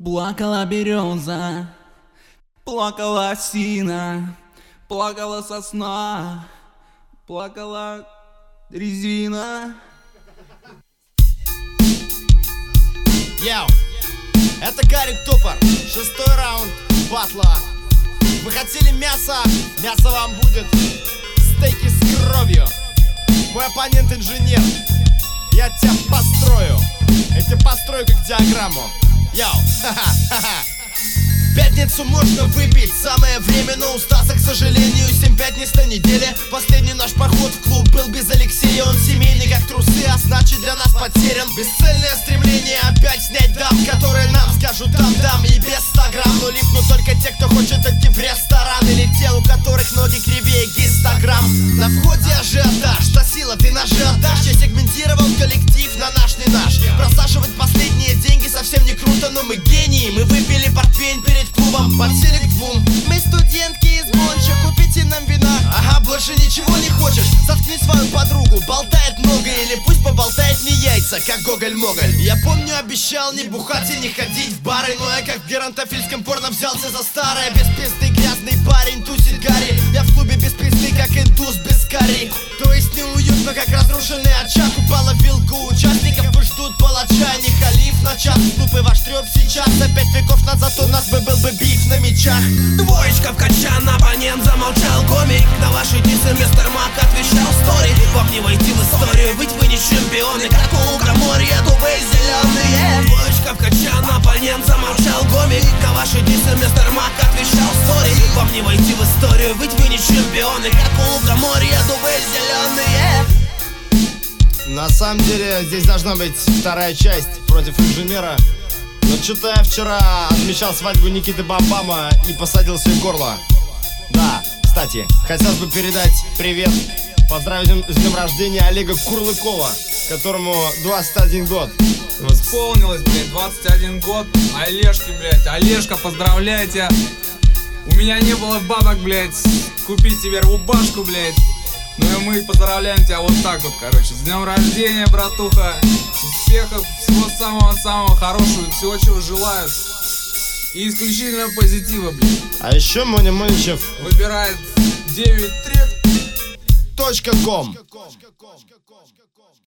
Плакала береза, плакала осина, плакала сосна, плакала резина. Йоу, это Гарик Тупор, 6-й раунд батла. Вы хотели мясо, мясо вам будет. Стейки с кровью. Мой оппонент инженер, я тебя построю. Я тебя построю как диаграмму. Йоу, ха-ха-ха-ха. В пятницу можно выпить, самое время, но устался, к сожалению. 7 пятниц на неделе. Последний наш поход в клуб был без Алексея. Он семейный, как трусы, а значит для нас потерян. Бесцельное стремление опять снять дам, которые нам скажут там-дам и без 100 грамм. Но липнут только те, кто хочет идти в ресторан, или те, у которых ноги кривее гистограмм. На входе ажиотаж, что сила, ты ножи отдашь. Я сегментировал коллектив на наш, не наш. Просаживать последние деньги совсем не круто, но мы гении. Мы выпили портвейн перед клубом, подсели к двум. Мы студентки из Монча, купите нам вина. Ага, больше ничего не хочешь? Заткни свою подругу, болтает много, или пусть поболтает не яйца, как Гоголь-Моголь. Я помню, обещал не бухать и не ходить в бары, но я как в геронтофильском порно взялся за старое. Без пизды грязный парень тусит Гарри. Я в клубе без пизды, как индус без карри. То есть неуютно, как разрушенный очаг. Упала вилка у участников и ждут палача. Не халиф на час, глупый ваш трёп сейчас. За 5 веков назад у нас бы был бы биф на мечах. Двоечка в качан, оппонент замолчал. Комик на ваши дисы мистер Мак отвечал стори. Вам не войти в историю, ведь вы не чемпионы, как у лукоморья, дубы зеленые. Двоечка в качан, оппонент замолчал. Комик на ваши дисы мистер Мак отвечал стори. Вам не войти в историю, ведь вы не чемпионы, как у лукоморья, дубы зеленые. На самом деле здесь должна быть вторая часть против инженера. Но что-то я вчера отмечал свадьбу Никиты Бамбама и посадил себе горло. Да, кстати, хотелось бы передать привет, поздравить с днем рождения Олега Курлыкова, которому 21 год. Исполнилось, блядь, 21 год. Олежки, блядь, Олежка, поздравляю тебя. У меня не было бабок, блядь, купить тебе рубашку, блядь. Ну и мы поздравляем тебя вот так вот, короче. С днем рождения, братуха. Успехов, всего самого-самого хорошего, всего, чего желают. И исключительно позитива, блядь. А еще Моня Моничев выбирает 9 трек. .com